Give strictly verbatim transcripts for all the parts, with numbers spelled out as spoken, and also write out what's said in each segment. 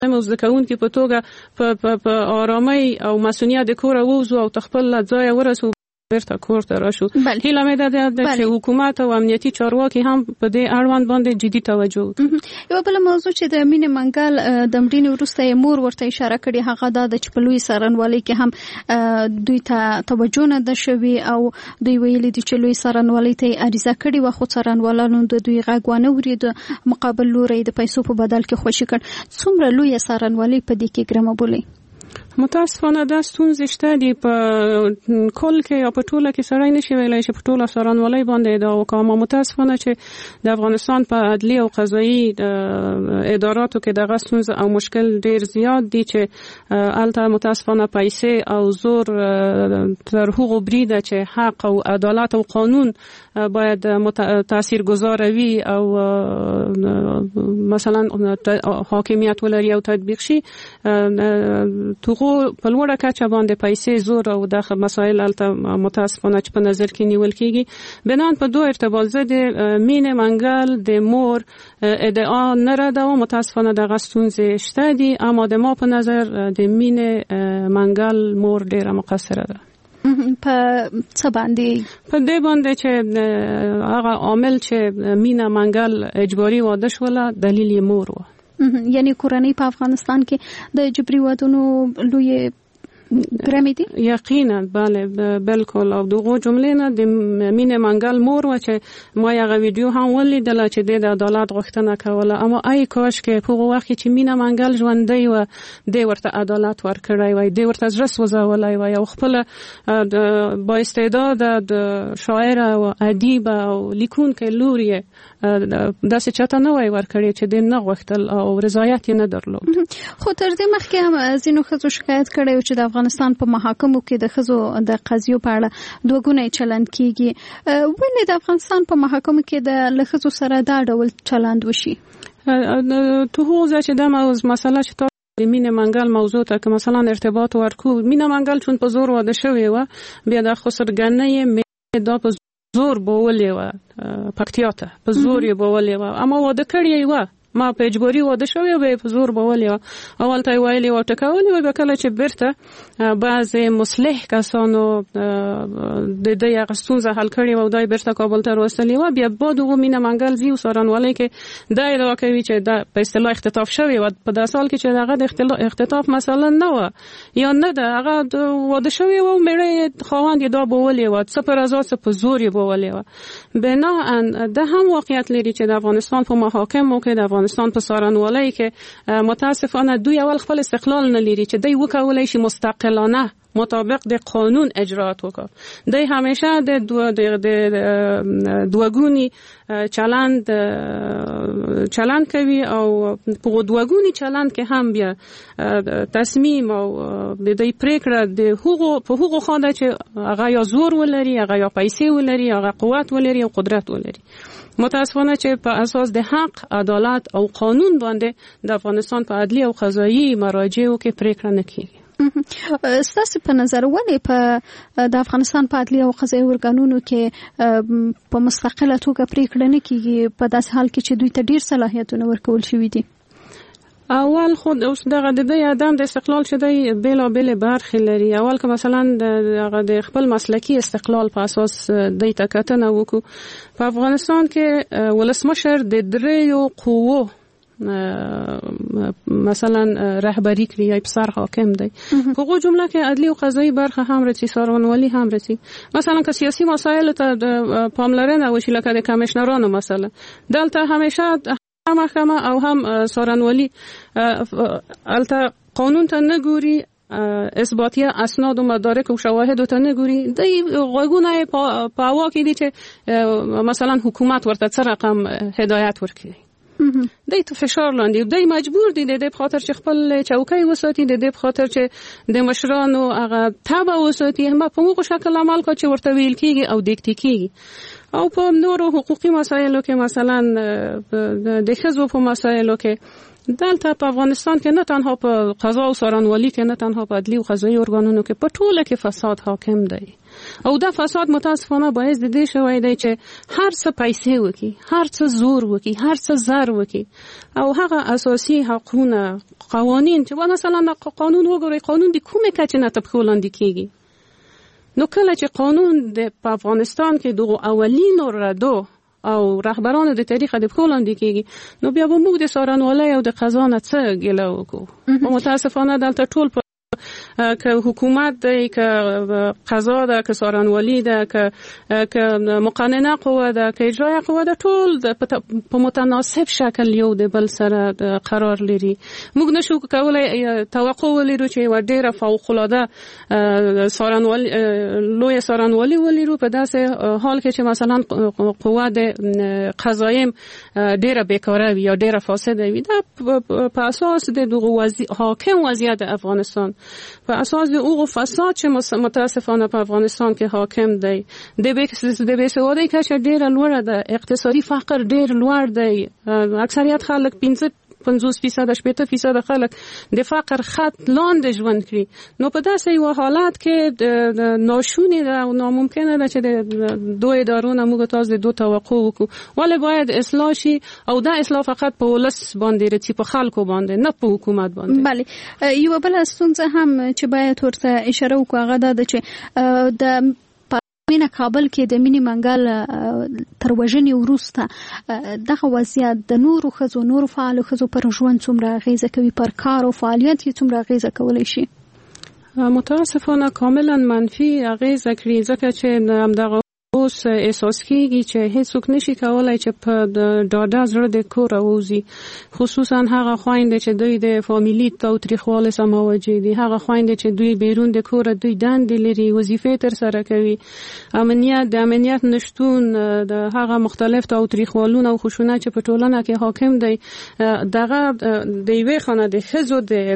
زده کوونکي په توګه په آرامۍ او مسؤلیت د کور ووځو او خپل ځای ورسو بیرته کور ته راشو. هیله مې ده چې حکومت او امنیتي چارواکي هم په دې اړوند باندې جدي توجه وکړي. یو بل موضوع چې د مینې منګل د مړینې وروسته مور ورته اشاره کړې هغه دا د چې په لوی څارنوالۍ کې هم دوی ته توجه نه ده شوې او دوی ویلي دي چې لوی څارنوالۍ ته عریضه کړې وه خو څارنوالانو د دوی غږ ونه اورېد، مقابل لوری د پیسو په بدل کې خوشي کړ. څومره لویه څارنوالۍ په دې کې ګرمه بولي؟ متاسفانه دا ستونزې شته دي په کل کې یا په ټوله کې سړی نشي ویلی چې په ټوله څارنوالۍ باندې ادعا وکړو. اما متاسفانه چې د افغانستان په عدلي او قضایي اداراتو کې دغه ستونزه او مشکل ډیر زیات دي چې هلته متاسفانه پیسې او زور تر هغو بریده چې حق او عدالت او قانون باید تاثیرگذار وي او مثلا حاکمیت ولري او تطبیق شي. توغو په لوړه کچه باندې پیسې زور او د مسایل الته متاسفانه چې په نظر کې نیول کیږي. بنان په دوه ارتباط زه د مینې منګل د مور ادعا نه ردوم، متاسفانه دغه ستونزې شته دي، اما د ما په نظر د مینې منګل مور ډیره مقصره ده. په څه باندې؟ په دې باندې چې هغه عامل چې مینه منګل اجباري واده شوله دلیل یې مور و. یعنی کورنۍ په افغانستان کې د جبري وادونو لوی ګرامي دي؟ یقینا بله بالکل. او دغه جملې نه د مینې منګل مور و چې ما یو ویډیو هم ولیدله چې د عدالت غوښتنه کوله، اما ای کاش کې په هغه وخت چې مینه منګل ژوندۍ و د ورته عدالت ورکړی وای، د ورته زړه سوځولی وای او خپل با استعداد د شاعر او ادیب او لیکونکی لور یې داسې چاته نه وای ورکړی چې د نه غوښتل او رضایت یې نه درلود. خو تر دې مخکې هم ځینو ښځو شکایت کړی و چې د افغانستان په محاکمو کې د ښځو د قضیو په اړه دوه ګونی چلند کیږي. ولې د افغانستان په محاکمو کې د له ښځو سره دا ډول چلند وشي؟ تو هوزه چې دا مسله چې د مینې منګل موضوع ته که مثلا ارتباط ورکو، مینه منګل چون په زور واده شوې وه، بیا د خسرګنۍ دا په زور بولې وه، پکتیا ته په زور یې بولې وه، اما واده کړی وه، ما په اجباري واده شوې وه په زور بولې وه. اول ته یې ویلې وه ټکولې وه، بیا کله چې بیرته بعضې مصلح کسانو د دې هغه ستونزه حل کړې وه او دا یې بیرته کابل ته راوستلې وه، بیا با دغه مینه منګل ځي او څارنوالۍ کې دا ادعا کوي چې دا په اصطلاح اختطاف شوې وه په داسې حال کې چې هغه د اختطاف مثلا نه وه یا نه ده، هغه واده شوې وه او مېړه خاوند یې دا بولې وه، څه په رضا څه په زور یې بولې وه. بناءً دا هم واقعیت لري چې د افغانستان په محاکمو کې د افغانستان په څارنوالۍ کې متاسفانه دوی اول خپل استقلال نه لري چې دوی وکولای شي مستقلانه مطابق د قانون اجرات وکړي. دوی همیشه د دوګونی چلند چلند کوي او په دوګونی چلند کې هم بیا تصمیم او د دوی پریکړه د هغو په هغو خاطر چې هغه یا زور ولري، هغه یا پیسې ولري، هغه قوت ولري او قدرت ولري. متاسفانه چې په اساس د حق، عدالت او قانون باندې د افغانستان په عدلي او قضایي مراجعو کې پریکړه نه کیږي. ستاسو په نظر ولې په د افغانستان په عدلي او قضایي ارګانونو کې په مستقله توګه پریکړه نه کیږي په داسې حال کې چې دوی ته ډیر صلاحیتونه ورکول شوي دي؟ اول خود اوس دغه د دې ادم د استقلال چې دی بیلابېلې برخې لري. اول که مثلا دغه د خپل مسلکي استقلال په اساس دی ته کتنه وکړو، په افغانستان کې ولسمشر د دریو قوو مثلا رهبری کړي یا افسر حاکم دی. په هغو جمله کې عدلي او قضایي برخه هم رسي، څارنوالي هم رسي. مثلا که سیاسي مسایلو ته پاملرنه وشي لکه د کمیشنرانو مسله، دلته همیشه هم محکمه او هم څارنوالي البته قانون ته نه ګوري، اثباتیه اسناد و مدارک و شواهد ته نه ګوري، دی غوږونه په هوا کې دي چې مثلا حکومت ورته څه رقم هدایت ورکړي. دی تو فشار لاندې دی مجبور دی د دې په خاطر چې خپل چوکۍ وساتي، د دې په خاطر چې د مشرانو هغه تبع وساتي، هم په هغه شکل عمل کوي چې ورته ویل کیږي او دیکته کیږي. او په نورو حقوقي مسایلو کې مثلا د ښځو په مسایلو کې دلته په افغانستان کې نه تنها په قضا او څارنوالي کې، نه تنها په عدلي او قضایي ارګانونو کې، په ټوله کې فساد حاکم دی. او دا فساد متاسفانه باعث د دې شوی دی چې هر څه پیسې وکي، هر څه زور وکي، هر څه زر وکي، او هغه اساسي حقونه قوانین چې مثلا قانون وګورئ، قانون د کومه کچې نه تر پښو لاندې کیږي. نو کله چې قانون د په افغانستان کې دغه اولینو ردو او رهبرانو د تاریخ د پښو لاندې کیږي، نو بیا به موږ د څارنوالۍ او د قضا نه څه ګیله وکړو. متاسفانه دلته ټول که حکومت دی، که قضا ده، که څارنوالي ده، که که مقننه قوه ده، که اجرایه قوه ده، ټول په متناسب شکل یو د بل سره قرار لري. موږ نشو کولای توقع ولرو چې یوه ډېره فوق‌العاده څارنوالي لویه څارنوالي ولرو په داسې حال کې چې مثلا قوه د قضایم ډېره بیکاره وي یا ډېره فاسده وي. دا په اساس د دغه حاکم وضعیت افغانستان، په اساس د اوغو فساد چې متاسفانه په افغانستان کې حاکم دی، د بېسوادۍ کچه ډېره لوړه ده، اقتصادي فقر ډېر لوړ دی، اکثریت خلک پنځه پنځوس فیصد شپېته فیصد خلک د فقر خط لاندې ژوند کړي. نو په داسې یو حالت کې د ناشونې ده او ناممکنه ده چې د دو ادارو نه موږ تاسو د دو توقع وکړو. ولې باید اصلاح شي او دا اصلاح فقط په ولس باندې رسي، په خلکو باندې، نه په حکومت باندې. بله، یو بل ستونزه هم چې باید ورته اشاره وکړو هغه دا ده چې د مینه کابل کې د مینې منګل تر وژنې وروسته دغه وضعیت د نورو ښځو نورو فعالو ښځو پر ژوند څومره اغیزه کوي، پر کار او فعالیت یې څومره اغیزه کولی شي؟ متاسفانه کاملا منفي اغیزه کړي، ځکه چې همدغه اوس احساس کیږي چې هیڅوک نشي کولای چې په ډاډه زړه د کور راووځي، خصوصا هغه خویندې چې دوی د فامیلي تاوتریخوالي سره مواجه دي، هغه خویندې چې دوی بیرون د کوره دوی دندې لري، وظیفې ترسره کوي، امنیت د امنیت نشتون، د هغه مختلف تاوتریخوالونه او خشونت چې په ټولنه کې حاکم دی، دغه د یوې خانه د ښځو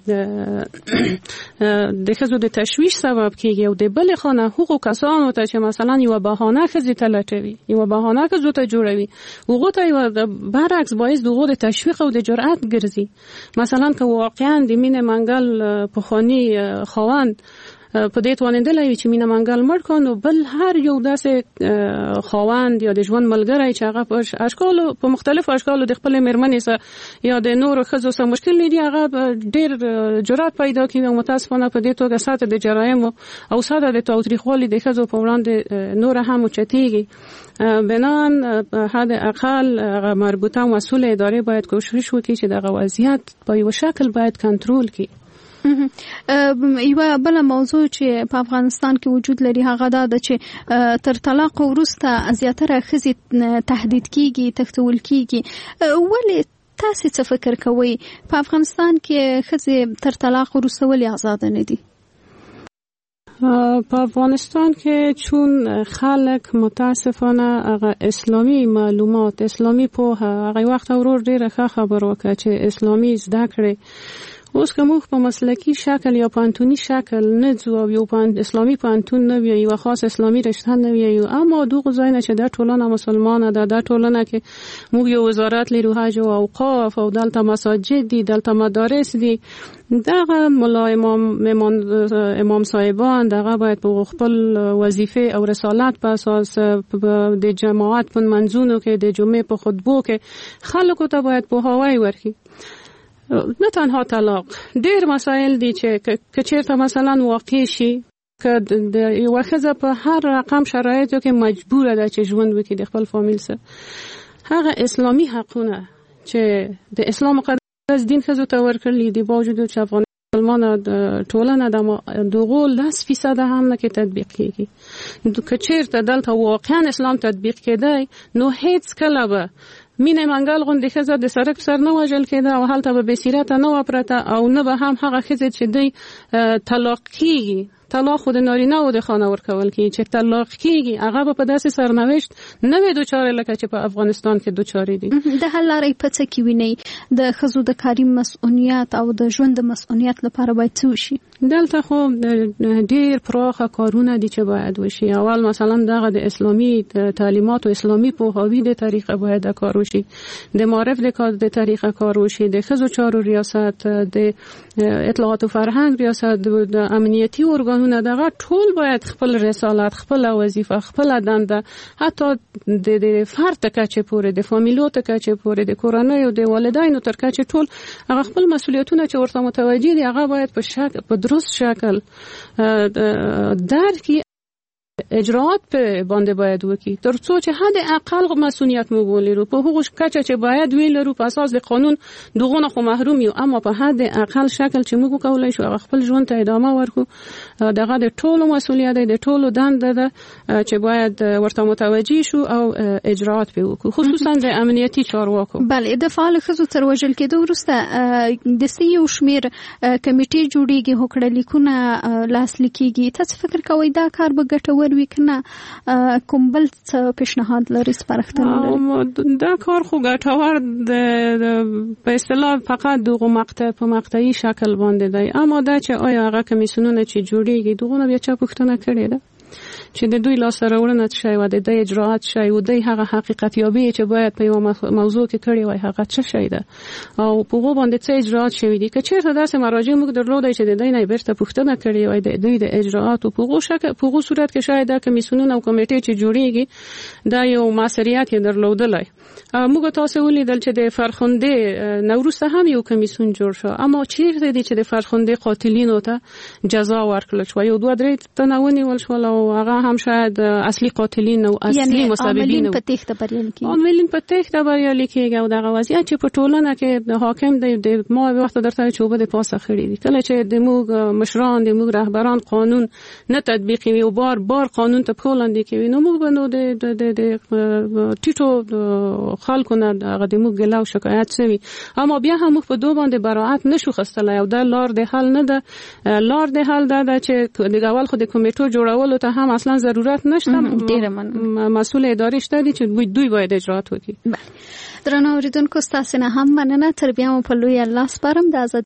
د ښځو د تشویش سبب کیږي، او د بلې خانه هغو کسانو ته چې مثلا یوه بهانه خزي ته لټوي، یو بهانه خزو ته جوړوي، هغه ته یو برعکس باعث دغه د تشویق او د جرأت ګرځي. مثلا که واقعا د مینې منګل پخوانی خواند په دې توانیدلی چې مینه منګل مړ کړ، نو بل هر یو داسې خاوند یا د ژوند ملګری چې هغه په اشکالو په مختلفو اشکالو د خپلې مېرمنې سره یا د نورو ښځو سره مشکل لري، هغه ډېر جرأت پیدا کوي او متاسفانه په دې توګه سطح د جرایمو او سطح د تاوتریخوالي د ښځو په وړاندې نوره هم اوچتېږي. بنان حد اقل مربوطه مسئول ادارې باید کوشش وکړي چې دغه وضعیت په یو شکل باید کنټرول کړي. یوه بله موضوع چې په افغانستان کې وجود لري هغه دا ده چې تر طلاق وروسته زیاتره ښځې تهدید کیږي، تښتول کیږي. ولې تاسې څه فکر کوئ په افغانستان کې ښځې تر طلاق وروسته ولې آزاده نه دي؟ په افغانستان کې چون خلک متاسفانه هغه اسلامي معلومات، اسلامي پوهه، هغه وخت ورور ډیره ښه خبر وکړه چې اسلامي زده کړي. اوس که موږ په مسلکی شکل یا پانتونی شکل نه ځو او یو اسلامي پانتون نه وي، یو خاص اسلامي رشته نه وي، اما دغه ځای نه چې د ټولنه مسلمانه ده، د ټولنه کې موږ یو وزارت لرو حج او اوقاف او دلته مساجد دي، دلته مدارس دي، دغه ملا امام امام صاحبان دغه باید په خپل وظیفه او رسالت په اساس د جماعت په منځونو کې د جمعې په خطبو کې خلکو ته باید پوهاوی ورکړي. نه تنها طلاق، ډیر مسائل دي چې که چیرته مثلا واقع شي که د یوه ښځه په هر رقم شرایطو کې مجبوره ده چې ژوند وکړي د خپل فامیل سره، هغه اسلامي حقونه چې د اسلام مقدس دین ښځو ته ورکړي دي، با وجود چې افغان مسلمانه ټولنه دغه لس فیصد هم نه کې تطبیق کیږي. که چیرته دلته واقعا اسلام تطبیق کېدی، نو هیڅ کله به مینه منګل غوندې ښځه د سړک سر نه وژل کېده او هلته به بېسیرته نه وه پرته، او نه به هم هغه ښځې چې دوی طلاق کېږي، طلاق خو د نارینه‌و د خانه ورکول کېږي، چې طلاق کېږي هغه به په داسې سرنوشت نه وي دوچارې لکه چې په افغانستان کې دوچارې دي. د حل لارې په څه کې وینئ؟ د ښځو د کاري مسؤلیت او د ژوند د مسؤلیت لپاره باید څه وشي؟ دلته خو ډیر پراخه کارونه دي چې باید وشي. اول مثلا دغه د اسلامي تعلیمات او اسلامي پوهاوی د طریقه باید کار وشي، د معرف د کار د طریقه کار وشي، د ښځو چارو ریاست، د اطلاعات او فرهنګ ریاست، د امنیتي ارګانونو دغه ټول باید خپل رسالت، خپل وظیفه، خپل دنده، حتی د د فرد ته کچه پورې، د فامیلو ته کچه پورې، د کورنۍ او د والدینو تر کچه ټول هغه خپل مسؤلیتونه چې ورته متوجي دي هغه باید په شک په درست شکل درک اجراات په باندې باید وکړي، ترڅو چې حد اقل مسؤلیت مو ولرو په هغه کچه چې باید ویلرو په اساس د قانون دغه خو محروم یو، اما په حد اقل شکل چې موږ کولای شو خپل ژوند ته ادامه ورکو. دغه د ټولو مسؤلیت دی، د ټولو دنده ده چې باید ورته متوجي شو او اجراات به وکړو، خصوصا د امنیتي چارواکو. بله، د فعال ښځو تر وژل کېدو وروسته د سیو شمیر کمیټې جوړیږي، هوکړه لیکونه لاسلیک کیږي. تاسو فکر کوئ دا کار به ګټور وي کنه کوم بل څه پیشنهاد لري سپارښتنه لري؟ دا کار خو ګټور د په اصطلاح فقط دغه مقطع په مقطعي شکل باندې دی، اما دا چې آیا هغه کمیسیونونه چې جوړیږي دغه بیا چا پوښتنه کړې ده چې د دوی لاسته راوړنه شي او د دې اجراات شي او د هغه حقیقت یابي چې باید په یو موضوع کې کړی وای هغه څه شي ده او په هغه باندې څه اجراات شوی دي. که چیرته داسې مراجع موږ درلودای چې د دې نه بیرته پوښتنه کړې وای د دوی د اجراات او په هغه شکل په هغه صورت کې شاید د کمیسیونونو او کمیټې چې جوړیږي دا یو مسؤلیت یې درلودلای. موږ تاسو ولیدل چې د فرخنده نوروز هم یو کمیسیون جوړ شو، اما چیرته دي چې د فرخنده قاتلینو ته جزا ورکړل شو، یو دوه درې تنونی ول شو او هغه هم شاید اصلي قاتلین او اصلي مسببین او په تخته بریالي کیږي عاملین په تخته بریالي کیږي او دغه وضعیت چې په ټولنه کې د حاکم د ما وخت درته چوبه د پاسه خړې دي، کله چې د موږ مشران د موږ رهبران قانون نه تطبیقوي او بار بار قانون ته پولاندې کوي، نو موږ بنو د د د ټیټو خلکو نه هغه د موږ ګلو شکایت شوی، اما بیا هم په دوه باندې براءت نشو خستلای او دا لار د حل نه ده. لار د حل ده چې د اول خو د کمیټو جوړولو ته هم اصلا ضرورت نشته، ډیره من مسئول اداري شته دي چې دوی باید اجرات وکړي. درنو اوریدونکو ستاسو نه هم مننه، تر بیا مو په لوی الله سپارم. د آزاد